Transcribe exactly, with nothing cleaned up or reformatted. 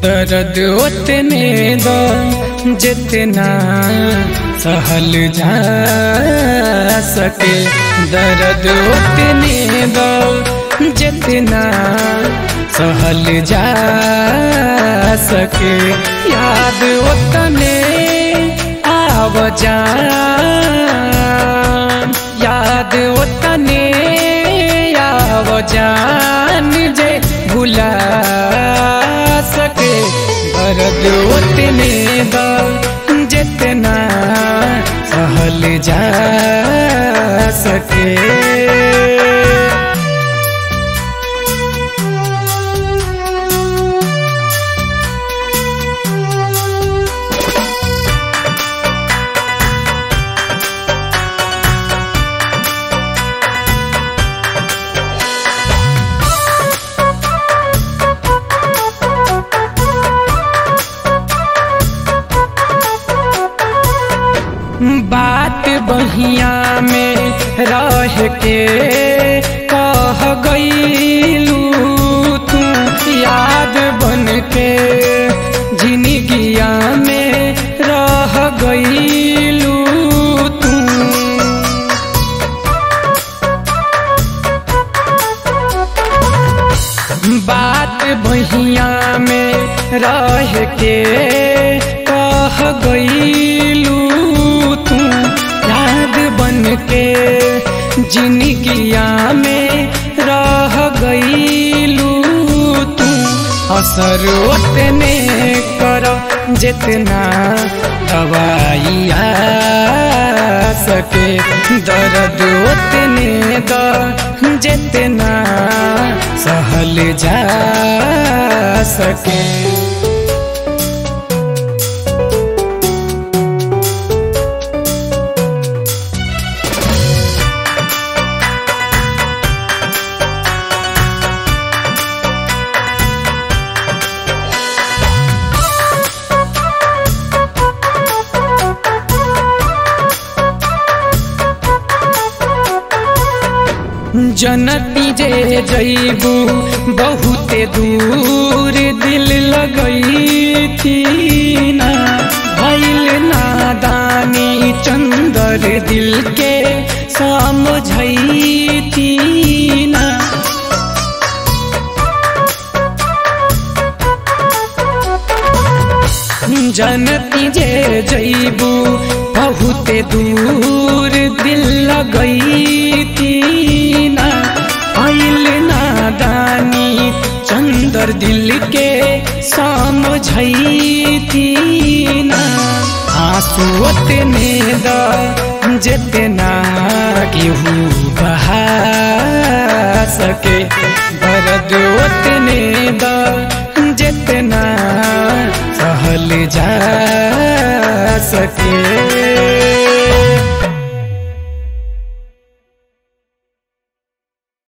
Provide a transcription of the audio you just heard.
दर्द उतने दो जितना सहल जा सके, दर्द उतने दो जितना सहल जा सके, याद उतने आव जा, याद उतने आव जान जे भुला सके, दर्द उतने दो जितना सहल जा सके। बात बहिया में रह के कह गईलू तू, याद बन के जिंदगिया में रह गईलू तू। बात बहिया में रह के कह गईलू तू, याद बन के जिंदगिया में रह गईलू तू। असर उतने करो जितना दवाई आ सके, दर्द उतने दो जितना सहल जा सके। जनती जे जईबू बहुते दूर दिल लगई थी ना, भइल नादानी चंदर दिल के समझई थी ना। जनती जे जईबू बहुते दूर दिल लगई थी ना, भइल नादानी चंदर दिल के समझई थी ना। आंसू उतने दो जितना केहू बहा सके, दर्द उतने दो जितना सहल जा सके।